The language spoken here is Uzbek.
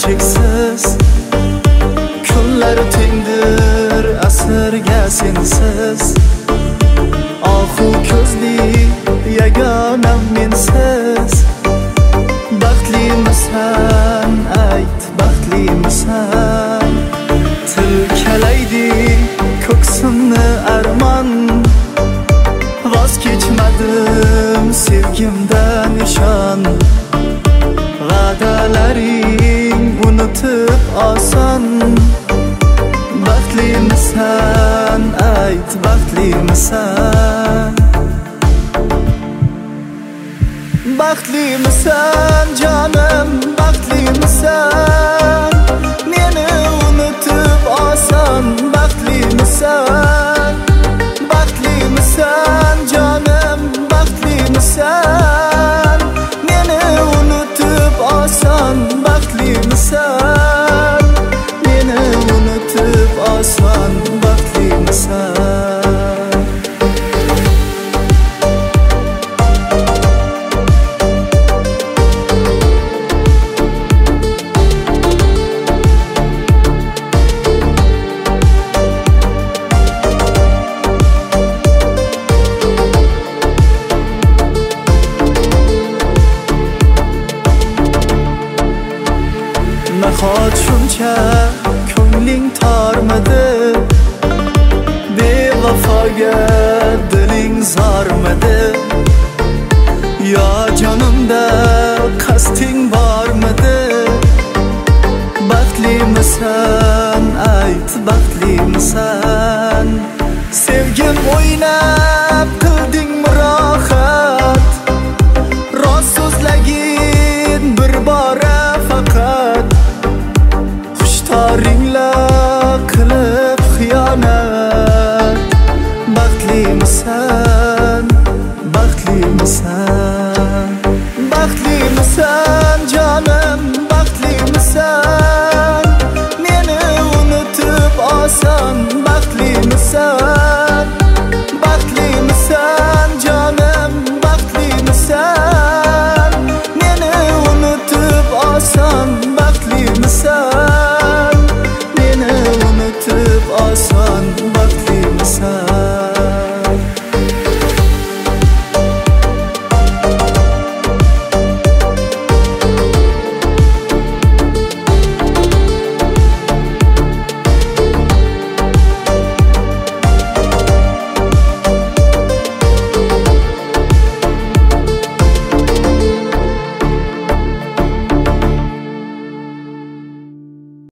cheksiz. Kunlar tengdir asrga sensiz. Ohu ko'zli yagonam mensiz. Baxtlimisan, ayt baxtlimisan. Tilkalaydi ko'ksimni armon. Voz kechmadim sevgimdan ishon. Va'dalaring unutib oson. Baxtlimisan, ayt baxtlimisan. Baxtlimisan jonim, baxtlimisan. Meni unutib oson. Baxtlimisan, baxtlimisan jonim, baxtlimisan. Meni unutib oson. Baxtlimisan, meni unutib oson. Baxtlimisan. Nahot shuncha ko'ngling tormidi, bevafoga diling zormidi? Yo jonimda qasding bormidi? Baxtlimisan, ayt baxtlimisan. Sevgim o'ynar